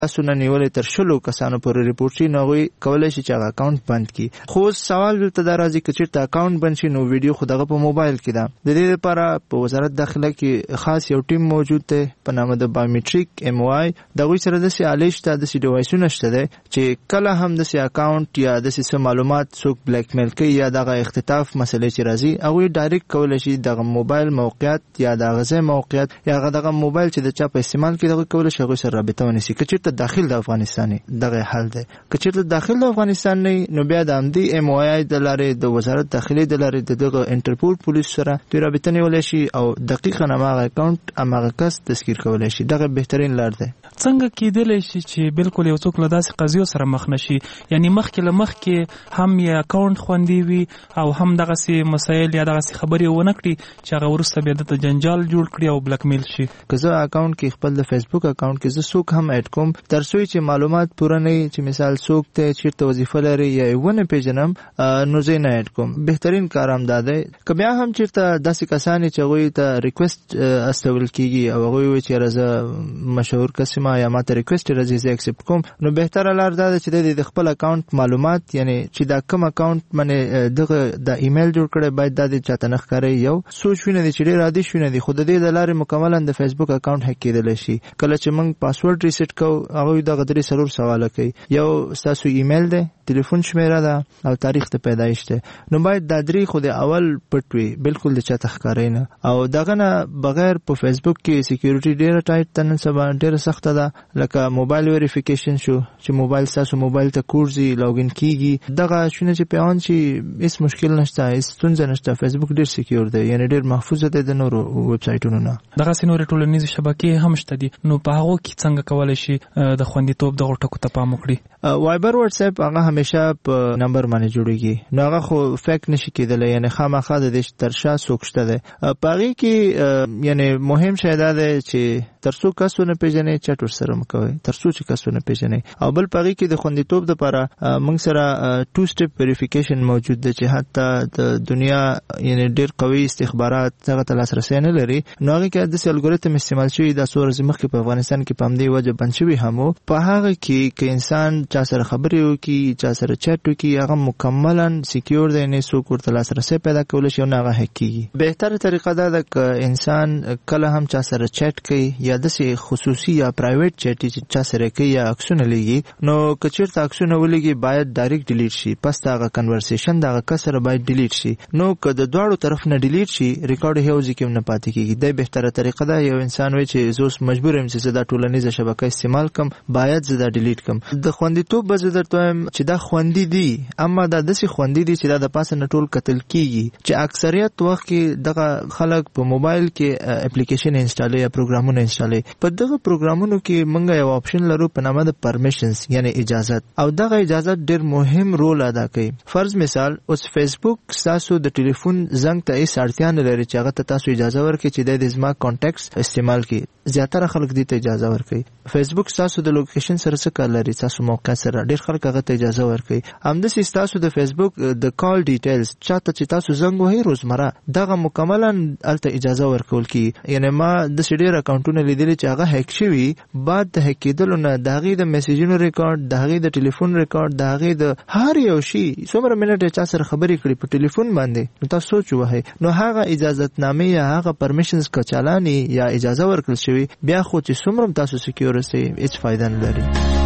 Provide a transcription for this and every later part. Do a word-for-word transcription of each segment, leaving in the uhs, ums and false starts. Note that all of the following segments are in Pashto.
اسونه نیولې تر شلو کسانو پورې ریپورت شي، نو هغوی کولی شي چې هغه اکاونټ بند کړي. خو سوال دلته دا راځي که چېرته اکاونټ بند شي نو ویډیو خو دغه په موبایل کې ده. د دې لپاره په وزارت داخله کې خاص یو ټیم موجود دی په نامه د بایومیټریک ایم او آی. د هغوی سره داسې آلې شته، داسې ډیوایسونه شته دی چې کله هم داسې اکاونټ یا داسې څه معلومات څوک بلیک میل کوي یا دغه اختطاف مسلې چې راځي، هغوی ډایرکټ کولی شي دغه موبایل موقعیت یا د هغه ځای موقعیت یا هغه دغه موبایل چې د چا په استعمال کې دغه کولی شي هغوی سره رابطه ونیسي. که چېرته داخل د افغانستان دغه حل دی، که چېرته داخل د افغانستان نه نو بیا د همدې ایم او آی د لارې د وزارت داخلي د لارې د دغه انټرپول پولیس سره دوی رابطه نیولی شي او دقیقا هماغه اکاونټ هماغه کس تسکیر کولی شي. دغه بهترین لار دی. څنګه کېدلی شي چې بالکل یو څوک له داسې قضیو سره مخ نشي، یعنی مخکې له مخکې هم یې اکاونټ خوندي وي او هم دغسې مسایل یا دغسې خبرې ونه کړي چې هغه وروسته بیا دته جنجال جوړ کړي او بلک میل شي؟ که زه اکاونټ کې خپل د فیسبوک اکاونټ کې زه څوک هم اډ کوم تر څو چې معلومات پوره نه وي، چې مثال څوک ته چېرته وظیفه لري یا یې ونه پېژنم، نو زه یې نه اډ کوم. بهترین کار هم دا دی. که بیا هم چېرته داسې کسان چې هغوی ته ریکویسټ استول کېږي او هغوی وایي چې زه مشهور کس یم یا ما ته ریکویسټ راځي زه اکسپټ کوم، نو بهتره لار دا ده چې دی د خپل اکاونټ معلومات، یعنی چې دا کوم اکاونټ باندې دغه د ایمیل جوړ کړی باید دا د چاته نه ښکاري. یو څو شوونه دي چې ډېر عادي شوونه دي، خو د دې د لارې مکملا د فیسبوک اکاونټ هک کېدلی شي. کله چې موږ پاسورډ ریسیټ کوو هغوی دغه درې څلور سواله کوي. یو ستاسو ایمیل دی، ټلیفون شمیره ده او تاریخ د پیدایش دی. نو باید دا درې خو د اول پټ وي، بالکل د چاته ښکاري نه. او دغه نه بغیر په فیسبوک کې سکیورټي ډېره ټایټ ده، نن سبا ډېره سخته ده. لکه موبایل ویریفیکیشن شو چې موبایل ستاسو موبایل ته کوړځي لاګین کېږي، دغه شونه چې پیان شي هېڅ مشکل نشته، هېڅ ستونزه نشته. فیسبوک ډېر سکیور دی، یعنی ډېر محفوظ دی د نورو ویب سایټونو نه. دغسې نورې ټولنیزې شبکې هم شته دي، نو په هغو کې څنګه کولی شي د خوندیتوب دغو ټکو ته پام وکړي؟ وایبر واتس اپ هغه همیشه په نمبر باندې جوړیږي، نو هغه خو فیک نشي کېدلی، یعنی خامخا د دې تر شا څوک شته دی. په هغې کې یعنی مهم شی دا دی چې تر څو کس ونه پېژنئ چټ ورسره مه کوئ، تر څو چې کس ونه پېژنئ. او بل په هغې کې د خوندیتوب دپاره موږ سره ټو سټپ ویریفیکیشن موجود دی چې حتی د دنیا یعنی ډېر قوي استخبارات هغه ته لاسرسی نه لري. نو هغې کې داسې الګوریتم استعمال شوي دا څو ورځې مخکې په افغانستان کې په همدې وجه بند شوي هم و. په هغه کې که انسان چا سره خبرې وکړي، چا سره چټ وکړي، هغه مکملا سکیور دی، یعنې څوک ورته لاسرسی پیدا کولی شي او نه هغه هک کېږي. بهتره طریقه دا ده که انسان کله هم چا سره چټ کوي یا داسې خصوصي یا پرایویټ چټ چې چا سره کوي یا عکسونه لیږي، نو که چېرته عکسونه ولیږي باید ډایرکټ ډیلیټ شي، پس د هغه کنورسیشن د هغه کس سره باید ډیلیټ شي. نو که د دواړو طرف نه ډیلیټ شي ریکارډ یې یو ځای کې هم نه پاتې کېږي. دا بهتره طریقه ده. یو انسان وایي چې زه اوس مجبور یم چې زه دا ټولنیزه شبکه استعمال کړم، باید زه دا ډیلیټ کړم. د خوندیتوب به زه درته وایم چې دا خوندي دي، اما دا داسې خوندي دي چې دا د پاسه نه ټول کتل کېږي. چې اکثریت وخت کې دغه خلک په موبایل کې اپلیکیشن انسټالوي یا پروګرامونه انسټالوي. په دغه پروګرامونو کې موږ یو آپشن لرو په نامه د پرمیشنز، یعنی اجازت، او دغه اجازت ډېر مهم رول ادا کوي. فرض مثال اوس فیسبوک ستاسو د ټلیفون زنګ ته هېڅ اړتیا نه لري چې هغه ته تاسو اجازه ورکړئ چې دی د زما کانټیکټس استعمال کړي. زیاتره خلک دې ته اجازه ورکوي. فیسبوک ستاسو د لوکیشن سره څه کار لري، ستاسو موقع سره. ډېر خلک هغه ته اجازه ورکوي. همداسې ستاسو د فیسبوک د کال ډیټیلز چاته چې تاسو زنګ وهئ روزمره، دغه مکملا هلته اجازه ورکول کېږي. یعنې ما داسې ډېر اکاونټونه لیدلي چې هغه هیک شوي، بعد د هیک کېدلو نه د هغې د میسیجونو ریکارډ، د هغې د ټلیفون ریکارډ، د هغې د هر یو شي څومره منټ چا سره خبرې کړي په ټلیفون باندې، نو تاسو سوچ ووهئ. نو هغه اجازتنامې یا هغه پرمیشنز که چالانې یا اجازه ورکړل شوي، بیا خو چې څومره تاسو سکیور اوسئ هېڅ فایده نه لري.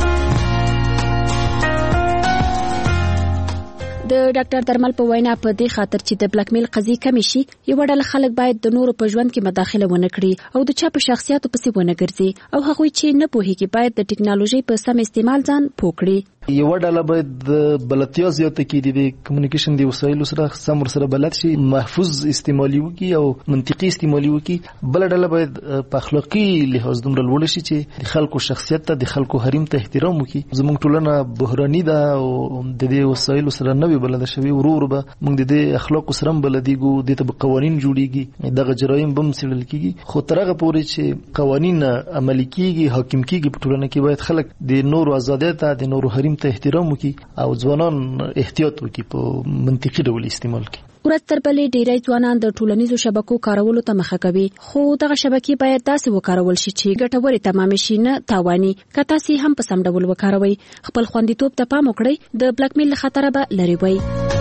د ډاکټر درمل په وینا په دې خاطر چې د بلک میل قضیې کمې شي، یو ډله خلک باید د نورو په ژوند کې مداخله ونه کړي او د چا په شخصیاتو پسې ونه ګرځي، او هغوی چې نه پوهیږي باید د ټکنالوژي په سم استعمال ځان پوه کړي. یو ډله باید د بلدتیا زیاته کړي، د کمیونیکیشن د وسایلو سره سم ورسره بلد شي، محفوظ استعمالي وکړي او منطقي استعمالي وکړي. بله ډله باید په اخلاقي لحاظ دومره لوړه شي چې د خلکو شخصیت ته، د خلکو حریم ته احترام وکړي. زموږ ټولنه بحراني ده او د دې وسایلو سره نه وي بلده شوي. ورو ورو به موږ د دې اخلاقو سره هم بلدېږو، دې ته به قوانین جوړېږي، دغه جرایم به هم څېړل کېږي. خو تر هغه پورې چې قوانین عملي کېږي، حاکم کېږي په ټولنه کې، باید خلک د نورو ازادۍ ته، د نورو حریم ته احترام وکړي او ځوانان احتیاط وکړي، په منطقي ډول استعمال کړي. ورځ تر بلې ډیری ځوانان د ټولنیزو شبکو کارولو ته مخه کوي، خو دغه شبکې باید داسې وکارول شي چې ګټورې تمام شي نه تاواني. که تاسو هم په سم ډول وکاروئ، خپل خوندیتوب ته پام وکړئ، د بلاک میل له خطره به لرې وئ.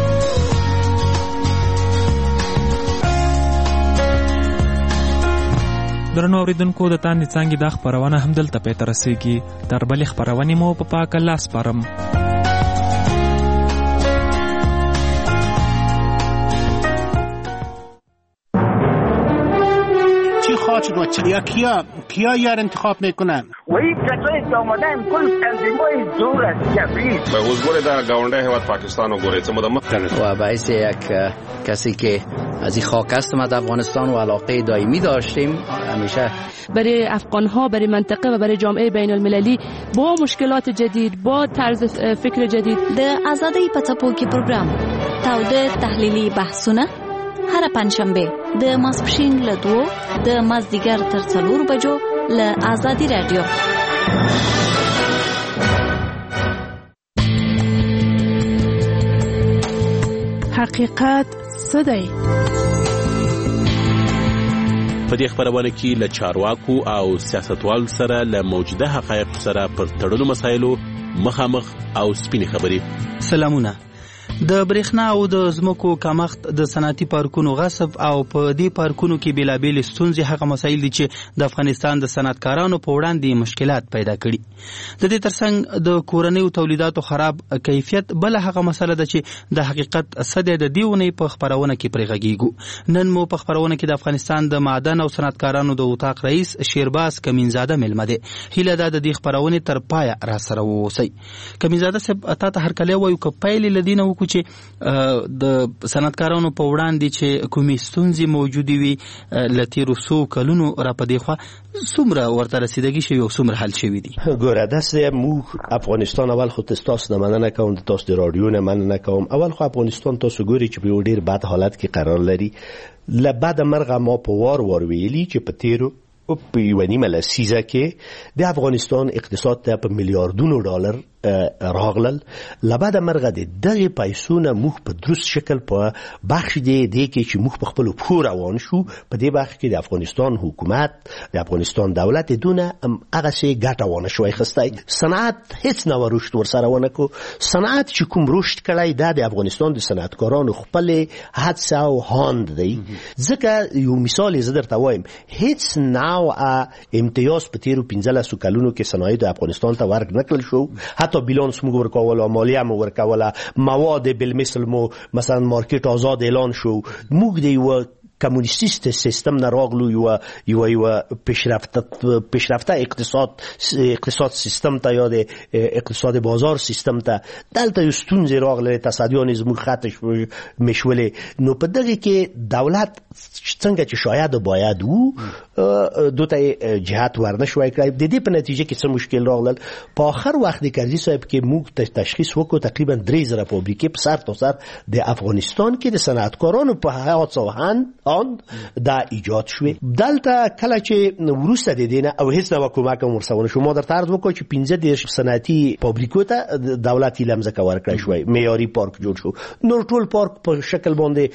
درنو اوریدونکو، د تاندې څانګې دا خپرونه هم دلته پای ته رسیږي. تر بلې خپرونې مو په پاک الله سپارم. چی خواهد شد و چی یا کیا کیا یار انتخاب میکنن؟ وی کسایی که آمدن کل تنظیمای دور از جبریل به حضور در گاونده هیواد پاکستان و گوریت مدمت و باعث یک کسی که از این خاک است ما در افغانستان و علاقه دائمی داشتیم همیشه برای افغان‌ها، برای منطقه و برای جامعه بین المللی با مشکلات جدید، با طرز فکر جدید. د آزادۍ په څپو کې پروګرام تاوده تحلیلي بحثونه هر پنځشنبه د ماسپښین له دوه د مازدیګر تر څلور بجو له آزادي رادیو. حقیقت څه دی؟ په دې خبرونه کې له چارواکو او سیاستوالو سره له موجوده حقایقو سره پر تړلو مسایلو مخامخ او سپینې خبرې. سلامونه. د برېښنا او د ځمکو کمښت، د صنعتي پارکونو غصب او په دې پارکونو کې بیلابېلې ستونزې هغه مسایل دي چې د افغانستان د صنعتکارانو په وړاندې مشکلات پیدا کړي. د دې ترڅنګ د کورنیو تولیداتو خراب کیفیت بل هغه مسله ده چې د حقیقت څه دی د دې ونې په خپرونه کې پرې غږیږو. نن مو په خپرونه کې د افغانستان د معدن او صنعتکارانو د اتاق رئیس شیرباز کمینزاده مېلمه دی. هیله ده د دې خپرونې تر پایه را سره واوسئ. کمینزاده صاحب، تا ته هرکلی وایو که پیل له دې نه چې د صنعتکارانو په وړاندې چې کومې ستونزې موجودې وي له تېرو څو کلونو را په دې خوا څومره ورته رسیدګي شوي او څومره حل شوي دي؟ ګوره، داسې موږ افغانستان اول خو تاسو نه مننه کوم، تاسو د راډیو نه مننه کوم. اول خو افغانستان تاسو ګوري چې په یو ډېر بد حالت کې قرار لري. له بده مرغه ما په وار وار ویلي چې په تېرو په یوه نیمه لسیزه کې د افغانستان اقتصاد ته په میلیاردونو ډالر راغلل. لبعد مرغه د دغه پیسو نه موږ په درست شکل په بخش دی دی کې چې موږ په خپل پور روان شو. په دې بخش کې د افغانستان حکومت، د افغانستان دولت دونه هغه سي ګټه ونه شوی خسته. صنعت هیڅ نه ورشت ور سره ونه کو. صنعت چې کوم رشد کړی دا د افغانستان د صنعتکارانو خپل حدس او هاند دی. ځکه یو مثال زه درته وایم، هیڅ نوع امتیاز په تیرو پنځلسو کلونو کې صنایع د افغانستان ته ورک نکړل شو. حتی بیلانس مو ورکوله، مالیه مو ورکوله، مواد بالمثل مو مثلا مارکیټ آزاد اعلان شو. موږ د یو کمونیستیست سیستم نه راغلو، یو یو یو پیشرفته پیشرفته اقتصاد اقتصاد سیستم ته یا د اقتصاد بازار سیستم ته دلته یو ستونزې راغله، تصدیان زموږ خطش مشولې. نو په دغه کې دولت څنګه چې شاید باید وو دوته جهات ورنشوي کړی. د دې په نتیجه کې څه مشکل راغلل. په آخر وخت د کرزي صاحب کې موږ تشخیص وکړو تقریبا درې زره فابریکې په سر تا سر د افغانستان کې د صنعتکارانو په حیات سوهن آن دا ایجاد شوی. دلته کله چې وروسته د دینه او هیڅ نو کومک ورسونه شو، ما در طرز وکړو چې پنځه دیرش صنعتي فابریکو ته دولت لمزه ورکړی شوی، معیاري پارک جوړ شو. نور ټول پارک په شکل باندې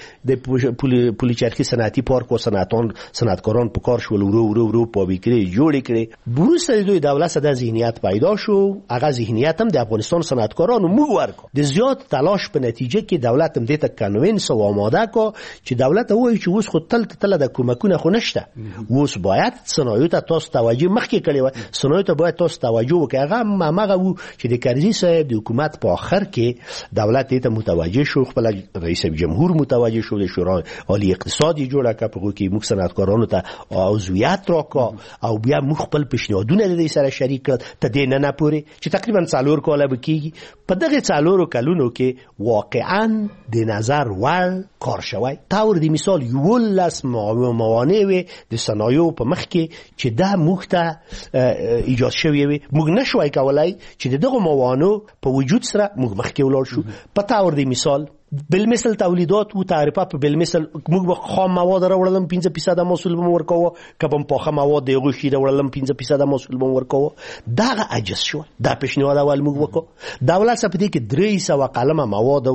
د پولی چرخي صنعتي پارک او صنعتان صنعتکاران په کار شول، ورو ورو ورو فابریکې جوړ کړي. وروسته دوی دولت سره ذهنیت پیدا شو. هغه ذهنیت هم د افغانستان صنعتکارانو موږ ورکو. د زیات تلاش په نتیجه کې دولت هم دې ته کنوینس او آماده کو چې دولت وایي چې اوس خو تل تل د کومکونه خو نشته، اوس باید صنایع ته تاسو توجه مخکې کړی و، صنایع ته باید تاسو توجه وکړئ. هغه هغه وو چې د کرزي صاحب د حکومت په آخر کې دولت ته متوجه شو، خپل رئیس جمهور متوجه شو، د شورای عالی اقتصادي جوړه کړه په کې موږ صنعتکارانو ته عضویت راکا او بیا موږ خپل پیشنهادونه د دې سره شریک کړل ته دې نه نه پوري چې تقریبا څلور کاله بکیږي. په دغه څلورو کلونو کې واقعا د نظر ور کار شوی. تاور دی مثال یو لاس موانع وي د صنایعو په مخ کې چې دا موږ ته ایجاد شوی وي، موږ نشوای کولای چې دغه موانع په وجود سره موږ مخ کې ولاړ شو. په تاور دی مثال بالمثل تولیدات و تعرفه په بالمثل موږ به خام مواد راوړلم پنځه فیصد محصول به ورکوه، کبم پاخه مواد د غوښې راوړلم پنځه فیصد محصول به ورکوه. دا عجز شو. دا پیشنهاد اول موږ وکړو. دولت په دې کې درې سوه قلمه مواد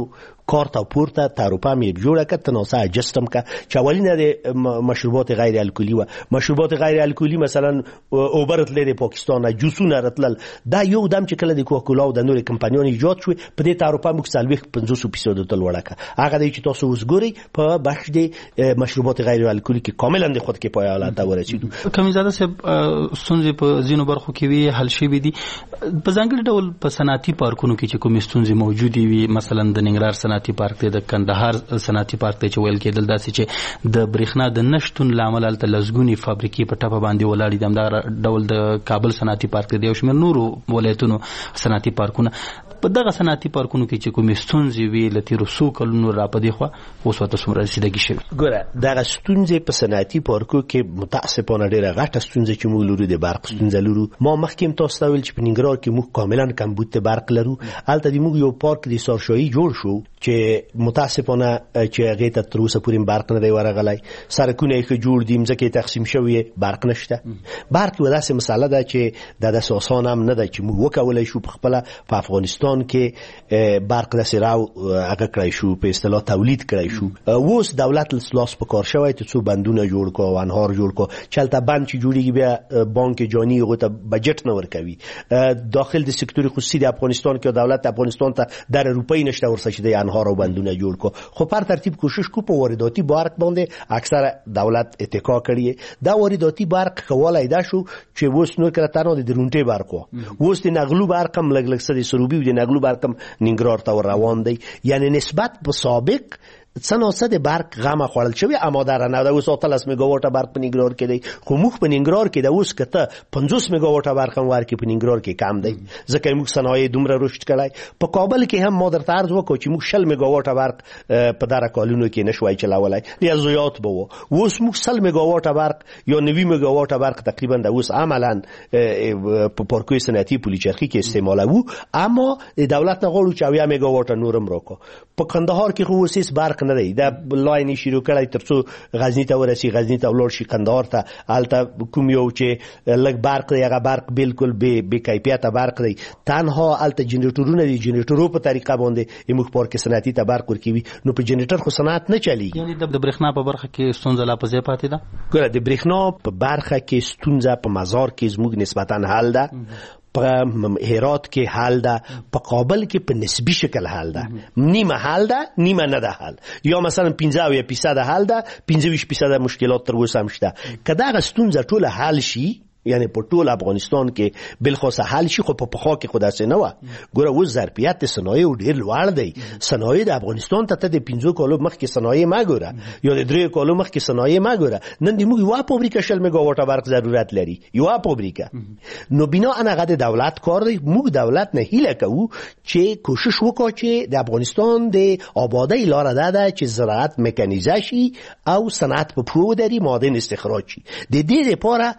کارت او پورته تعرفه مې جوړه کړه تناسا اجستم کا چې اولینه د مشروبات غیر الکلی و مشروبات غیر الکلی مثلا اوبرت لري پاکستان جوسونه راتلل دا یو دم چې کله د کوکاکولا او د نورو کمپنیونو ایجاد شو په دې تعرفه موږ سالوي پنځوس فیصد تل وړه هغه دی چې تاسو اوس ګوري په بخش د مشروبات غیر الکلی کې کاملا د خود کې پای حالت ورسېدو. کمیزاده صاحب ستونزې په ځینو برخو کې وی حل شوي دي په ځانګړي ډول په صنعتي پارکونو کې چې کومې ستونزې موجودې وي مثلا د ننګرهار صنعتي پارک دی د کندهار صنعتي پارک دی چې ویل کېدل داسې چې د برېښنا د نشتون له امله هلته لسګونې فابریکې په ټپه باندې ولاړې دي همدغه ډول د کابل صنعتي پارک دی یو شمېر نورو ولایتونو صنعتي پارکونه په دغه صنعتي پارکونو کې چې کومې ستونزې وي له تېرو څو کلونو را په دې خوا اوس ورته څومره رسېدګي شوي ګوره دغه ستونزې په صنعتي پارکو کې متاسفانه ډېره غټه ستونزه چې موږ لرو د برق ستونزه لرو. ما مخکې هم تاسو ته ویل چې په ننګرهار کې موږ کاملا کمبود د برق لرو. هلته د موږ یو پارک د سارشاهي جوړ شو چې متاسفانه چې هغې ته تر اوسه پورې برق نه دی ورغلی سړکونه یې ښه جوړ دي مځکې تقسیم شوې برق نشته. برق یوه داسې مسله ده چې دا داسې اسانه هم نه ده چې موږ وکولی شو په خپله په افغانستان کې برق داسې راو هغه کړی شو په اصطلاح تولید کړی شو. اوس دولت لاس په کار شوی ته څو بندونه جوړ کړو او انهار جوړ کړو چې هلته بند چې جوړېږي بیا بانک جاني هغو ته بجټ نه ورکوي. داخل د سکتور خصوصي د افغانستان کې دولت افغانستان ته در روپۍ نشته ورسه چې د انهار او بندونه جوړ کړو. خو پر ترتیب کوشش کو په وارداتي برق باندې اکثر دولت اتکا کړی. دا وارداتي برق کولای دا شو چې اوس نور کړه تنها د درونټي برق وو اوس د نغلو برق هم لګ لګ سره سروبي د نغلو برق هم ننګرهار ته روان دی. یعنی نسبت په سابق څه د برق غمه خوړل شوی اما در نه د اوس اتلس میگاواټه برق په ننګرهار کې دی خو موږ په ننګرهار کې د اوس کته پنځوس میگاواټه برق هم ورکې په ننګرهار کې کم دی ځکه موږ صنایع دومره رشد کړی. په کابل کې هم ما درته عرض وکړو چې موږ شل میگاواټه برق په دغه کالونو کې نشوای چلولی یا زیات به وو. اوس موږ سل میگاواټه برق یا نوي میگاواټه برق تقریبا د اوس عملا په پارکوی صنعتي پولیچرخي کې استعمالوو اما دولت نه غواړو چې اویا میگاواټه نورم راکړو. په کندهار کې خو اوس هېڅ برق نه دی دا لاین شروع کړی تر څو غزني ته ورسي غزني ته ولاړ شي کندهار ته هلته کوم یو چې لږ برق دی هغه برق بالکل بې کیفیته برق دی تنها هلته جنریټرونه دي جنریټرو په طریقه باندې موږ پارک صنعتي ته برق ورکوي نو په جنریټر خو صنعت نه چلیږي. یعنې د برېښنا په برخه کې ستونزه لا په ځای پاتې ده. ګوره د برېښنا په برخه کې ستونزه په مزار کې زموږ نسبتا حل ده په هرات کې حل ده په کابل کې په نسبی شکل حل ده نیمه حل ده نیمه نه ده حل یا مثلا پنځه اویا فیصد حل ده پنځه ویشت فیصد مشکلات تر اوسه هم شته. که دغه ستونزه ټوله حل شي یعنی په ټول افغانستان کې بالخصوص حل شي خو په پخوا کې خو داسې نه وه. ګوره اوس ظرفیت صنایع ډېر لوړ دی. صنایع د افغانستان ته ته د پنځو کالو مخکې صنایع مه ګوره یا د دریو کالو مخکې صنایع مه ګوره. نن د موږ یوه فابریکه شل میګاواټه برق ضرورت لري یوه فابریکه. نو بنا هغه د دولت کار دی. موږ دولت نه هیله کوو چې کوشش وکړو چې د افغانستان د آبادۍ لاره دا ده چې زراعت میکانیزه شي او صنعت په پښو ودري معادن استخراج شي. د دې لپاره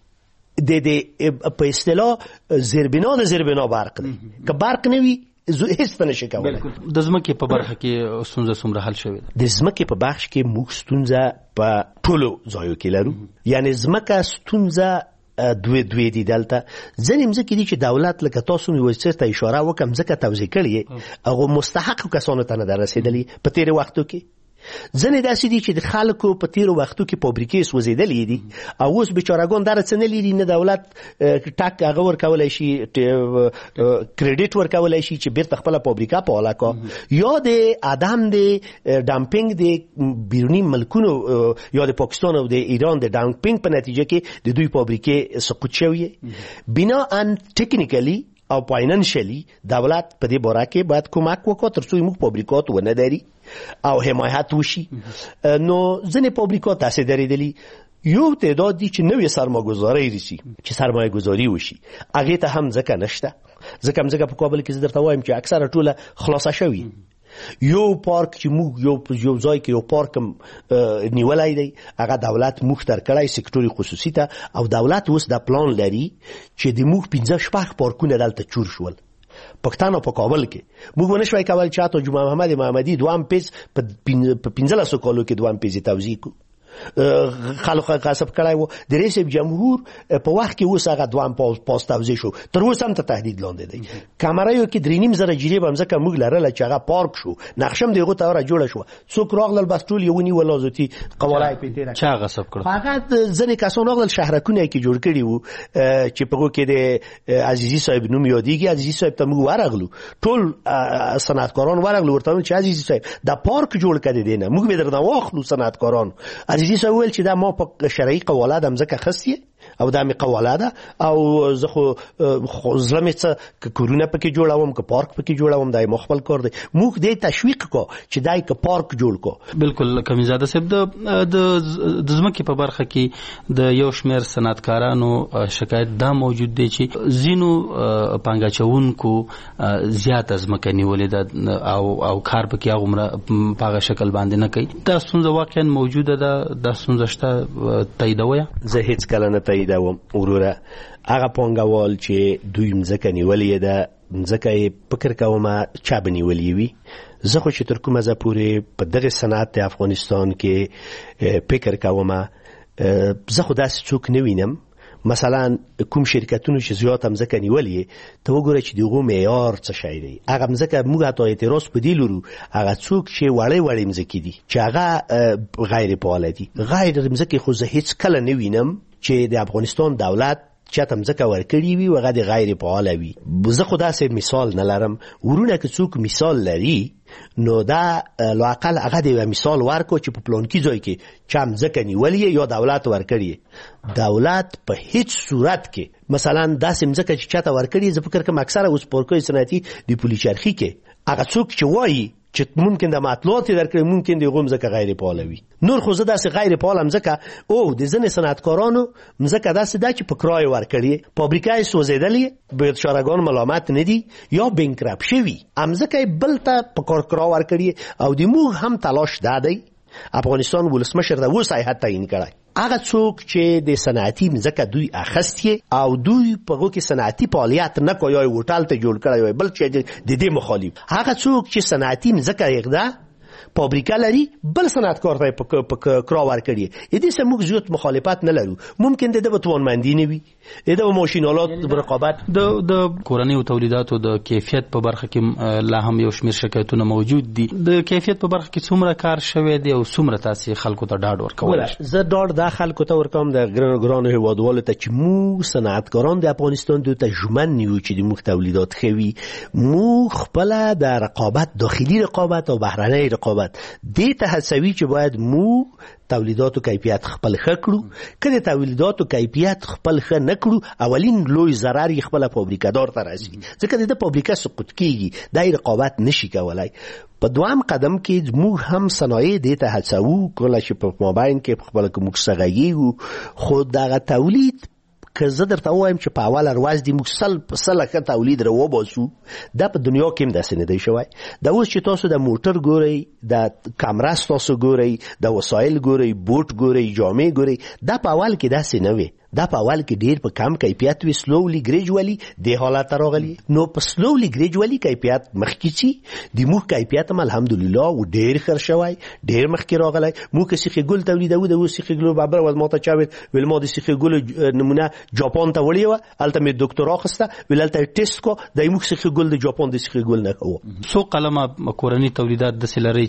د د په اصطلاح زیربنا د زیربنا برق دی. که برق نه وي هیڅ نشي کولی. د ځمکې په برخه کې ستونزه څومره حل شوې ده؟ د ځمکې په بخش کې موږ ستونزه په ټولو ځایو کې لرو. یعنی ځمکه ستونزه دوی دوی دي دلته ځینې مځکې دي چې دولت لکه تاسو مې وایي ته اشاره وکړم ځکه توزیع کړې هغو مستحقو کسانو ته نه ده رسېدلي په تېرې وختو کې. ځینې داسې دي چې د خلکو په تېرو وختو کې فابریکې سوځېدلې دي او اوس بیچارهګان دغه څه نه لري نه دولت ټک هغه ورکولی شي کریډیټ ورکولی شي چې بیرته خپله فابریکه فعاله کړه یا د عدم د ډمپینګ د بیروني ملکونو یا د پاکستان او د ایران د ډمپینګ په نتیجه کې د دوی فابریکې سقوط شوې. بناءً ټکنیکلی او فاینانشلی دولت په دې باره کې باید کمک وکړي تر څو موږ فابریکات ونه دري او حمایت وشي. نو ځینې فابریکات داسې درېدلي یو تعداد دي چې نوې سرمایه‌ګذاري رسي چې سرمایه‌ګذاري وشي هغې ته هم ځکه نشته ځکه مځکه په کابل کې زه درته وایم چې اکثره ټوله خلاصه شوي. یو پارک چې موږ یو یو ځای کې یو پارک نیولی دی هغه دولت موږ تر کړی سکتور خصوصي ته او دولت اوس دا پلان لري چې د موږ پنځه شپږ پارکونه دلته چور شول پښتانه په کابل کې. موږ ونه شوای کولی چې حتی جمعه محمد محمدي دوهم پیز په پنځلسو کالو کې دوهم پیز توزیع کړو. خلک غصب کړای وو. د رئیس جمهور په وخت کې اوس هغه دوام پاس توزیع شو، تر اوسه هم ته تهدید لاندې دی. کمرایو کې درې نیم زره جریب هم ځکه موږ لرله چې هغه پارک شو، نقشم دغه ته را جوړه شو. څوک راغلل بس ټول یو نیول لازمي قوالای په تیر چا غصب کړ. فقط ځنې کسان راغلل شهرکونه کې جوړ کړي وو چې په هغه کې د عزیزی صاحب نوم یادېږي. عزیزی صاحب ته موږ ورغلو، ټول صنعتکاران ورغلو، ورته چې عزیزی صاحب دا پارک جوړ کړی دی نه، موږ به درنه واخلو صنعتکاران. عزیزی صاحب ویل چې دا ما په شرعي قواله د مځکه خسته او دا می قواله ده او زه خو ظلم څه ک کورونه پکې جوړوم، ک پارک پکې جوړوم، دای مخبل کار دی. موږ دې تشویق کو چې دای ک پارک جوړ کو. بالکل کمیزاده صاحب د د زمکه په برخه کې د یو شمیر صنعتکارانو شکایت دا موجود دی چې زینو پنګاچونکو زیات ازمکه نیولې ده او او کار پکې هغه په هغه شکل باندې نه کوي. دا ستونزه واقعا موجوده ده، دا ستونزه شته تاییدوي. زه هیڅ کله نه تاییدوم وروره. هغه پانګوال چې دوی مځکه نیولې ده، مځکه یې فکر کوم چا به نیولې وي. زه خو چې تر کومه ځه پورې په دغه صنعت افغانستان کې فکر کوم، زه خو داسې څوک نه وینم. مثلا کوم شرکتونو چې زیات مځکه نیولې ته وګوره چې دغه معیار څه شی دی. هغه مځکه موږ ته اعتراض په دی لرو، هغه څوک چې وړې وړې مځکې دي چې هغه غیر فعال دي. غیر مځکه خو زه هیڅ کله نه وینم چې د افغانستان دولت چاته مځکه ورکړي وي هغه د غیر فعال وي. زه خو داسې مثال نه لرم. ورونه که څوک مثال لري نو دا لاقل هغه د مثال ورکو چې په پلان کې ځای کې چا مځکه نیولې یا دولت ورکړي. دولت په هیڅ صورت کې مثلا داسې مځکه چې چاته ورکړي، زه فکر کوم اکثره اوس پورکوي صنعتي د پولیچرخي کې هغه څوک چې وایي چې ممکن د مطلوبات درکړي، ممکن د غو مځکه غیر فعال وي. نور خو زه داسې غیر فعال مځکه او د ځنې صنعتکارانو مځکه داسې ده چې په کرای ورکړي، فابریکای سوځېدلې، بیچارهګان ملامت نه دي یا بینکرپټ شوي، مځکه بل ته په کار کرا ورکړي. او د موږ هم تلاش دادی افغانستان ولسمشر د و صحت تعیین کړی. هغه څوک چې د صنعتي مځکه دوی اخستي او دوی په هغه کې صنعتي فعالیت نه کوي، هوټل ته جوړ کړی بل چې د دې مخالف، هغه څوک چې صنعتي مځکه یغدا فابریکه لري بل صنعتکار ته په کرا ورکړي، دې سه موږ زیات مخالفت نه لرو. ممکن د دې توانمندي نه وي، د ماشینالات د رقابت د د کورنۍ تولیداتو د کیفیت په برخه کې لا هم یو شمیر شکایتونه موجود دي. د کیفیت په برخه کې څومره کار شوی دی او څومره تاسو خلکو ته ډاډ ورکوي؟ زه ډاډ د خلکو ته ورکوم د ګران ګران هیوادوالو ته چې مو صنعتکاران د افغانستان دوی ته ژمن نیو چې د موږ تولیدات خوي، مو خپل د رقابت داخلي رقابت او بهرنۍ رقابت دې ته هڅوي چې باید مو تولیداتو کیفیت خپل ښه کړو. کله تولیداتو کیفیت خپل ښه نه کړو، اولین لوی ضرر یې خپل فابریکه دار ته راځي، ځکه د فابریکه سقوط کیږي، دای رقابت نشي کولای. په دوام قدم کې موږ هم صنایع دې ته هڅوو کله چې په مابین کې خپل کوم څنګه خو دغه تولید که زه درته وایم چې په اول ورځ د موږ سل په سل ښه تولید را وباسو، دا په دنیا کې هم داسې نه دی شوی. دا اوس چې تاسو د موټر ګورئ، د کامرس تاسو ګورئ، د وسایل ګورئ، بوټ ګورئ، جامې ګورئ، دا په اول کې داسې نه وي. دا په اول کې ډیر په کم کیفیت وی، سلولی ګریجوالي د حالت راغلی. نو په سلولی ګریجوالي کیفیت مخکې شي، د موږ کیفیت هم الحمدلله و ډیر خر شوی، ډیر مخکې راغلی. موږ سیخي ګل تولیدو، د سیخي ګل بابر ول ماته چا ویل ما د سیخي ګل نمونه جاپان ته وړي و، الته مې ډاکټر اخسته ویل الته ټیسټ کو د موږ سیخي ګل د جاپان د سیخي ګل نه کوو. سو قلمه کورنۍ تولیدات د سلری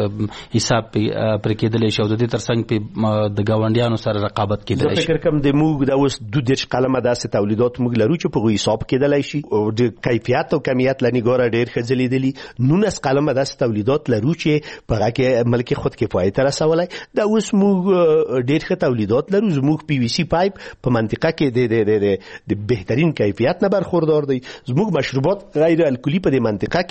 چې حساب پر کېدل شي او د دې ترڅنګ په د گاونډیانو سره رقابت کېدل شي. فکر کوم د موږ دا اوس دو دیش قلمه داسې تولیدات موږ لرو چې په حساب کېدلای شي او د کیفیت او کمیت لنګاره ډیر خځلیدلی. نونس قلمه داسې تولیدات لرو چې په هغه کې ملک خود کفایت رسولای. دا اوس موږ ډیر ښه تولیدات لرو. زموږ پی وی سی پایپ په منطقه کې د د د بهترین کیفیت نه برخوردار دی. زموږ مشروبات غیر الکلی په دې منطقه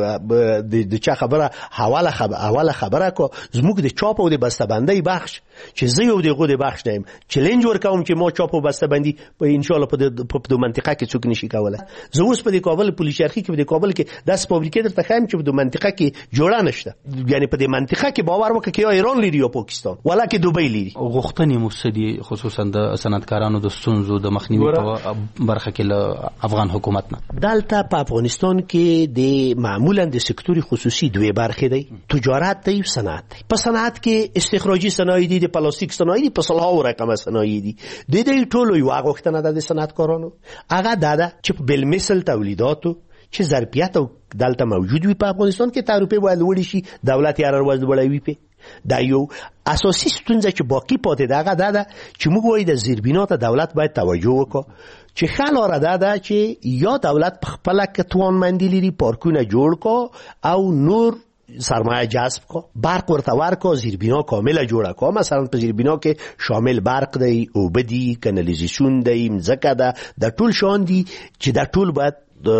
کې د چا خبره حواله خبره حواله خبره کو. زموږ د چاپ او د بسته‌بندۍ بخش چې زه یو دغه د بخش نیم چیلنج ورکوم چې ما چاپ او بسته بندي په ان شاء الله په دې منطقه کې څوک نشي کولای. زه اوس په دې کابل پولیس شرخي کې په دې کابل کې داس فابریکې درته خایم چې په دې منطقه کې جوړه نشته، یعنی په دې منطقه کې باور وکړه چې یا ایران لري یا پاکستان ولا کې دوبۍ لري. غوښتنې مسدي خصوصا د صنعتکارانو د ستونزو د مخنیوي په برخه کې له افغان حکومت نه. دلته په افغانستان کې د معمولا د سکتور خصوصي دوه برخې دي، تجارت دی او صنعت دی. په صنعت کې استخراجي صنایع دي، د پلاستیک صنایع دي، په صلاح رقم صنایع دي. د دې ټولو یو غوښتنه ده د صنعتکارانو، هغه ده چې بل مثل تولیداتو چې ظرفیت او دلته موجود وي په افغانستان کې تعرفه باید لوړ شي، دولت یې راوځي وړوي په دا یو اساسي ستونزه چې باقی پاتې ده. هغه ده چې موږ وایو د زیربنا ته دولت باید توجه وکړي چې خلاره ده ده چې یا دولت په خپل کې توانمندي لري پارکونه جوړ کو او نور سرمایه جذب کو، برق ورته ورکو، زیربنا کامله جوړه کو. مثلا په زیربنا کې شامل برق دی، اوبه دي، کانالیزاسیون دی، مځکه ده، د ټول شان دي چې د ټول باید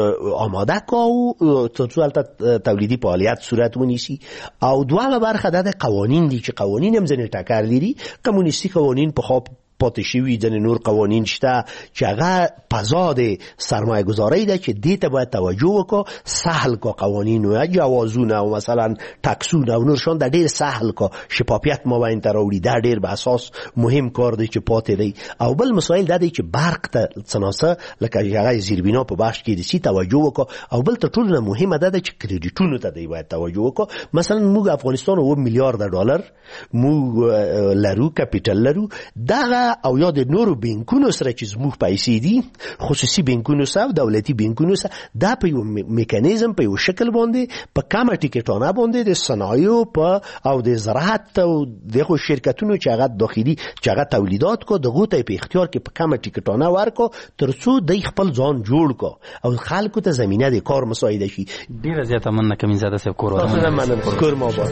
آماده کو او ترڅو البته تولیدي فعالیت صورت ونیسي. او دوامه برخه ده قوانین دي چې قوانین هم ځنې ټکر لري. کمونیستي قوانین په خاطر پاتې شوي ځنې نور قوانین شته چې هغه فضاد سرمایه گذاری ده چې دې ته باید توجه وکړو، سهل کو قوانین او جوازونه او مثلا ټکسونه او نور شان د ډېر سهل کو، شفافیت مابین ته راوړي. دا ډېر به اساس مهم کار دی چې پاتې دی. او بل مسایل دا دی چې برق ته څناسه لکه هغه زیربنا په بخش کې د سی توجه وکړو. او بل تر ټولو نه مهمه ده چې کریډیټونو ته دی باید توجه وکړو. مثلا موږ افغانستان و میلیارډ ډالر موږ لرو، کپیټل لرو، دا او یا د نورو بانکونو سره چې زموږ پیسې دي، خصوصي بانکونو سره، دولتي بانکونو سره، دا په یو میکانیزم په یو شکل باندې په کمه ټیکټونه باندې د صنایعو په او د زراعت او دغه شرکتونو چې هغه داخلي چې هغه تولیدات کو دغه ته په اختیار کې په کمه ټیکټونه ورکو ترڅو د خپل ځان جوړ کو او خلکو ته زمينه د کار مساعده شي. ډیره زیاته مننه کوم زاده صاحب کور ورته مننه کور ما با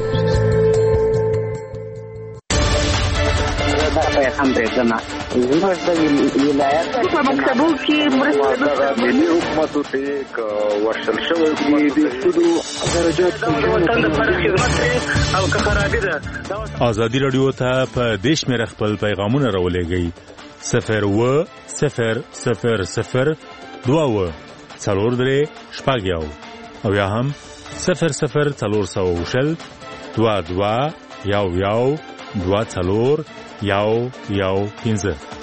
هم برېښنا زموږ د ولایت په مکتبو کې مرسته د ملي حکومت ته ورشل شوی د سودو درجات او خرابې ده. ازادي رادیو ته په دیش مې خپل پیغامونه راولېږئ صفر و صفر صفر صفر دوه و څلور درې شپږ یو او یا هم صفر صفر څلور سوه شل دوه دوه یو یو دوه څلور یو یو پنځه.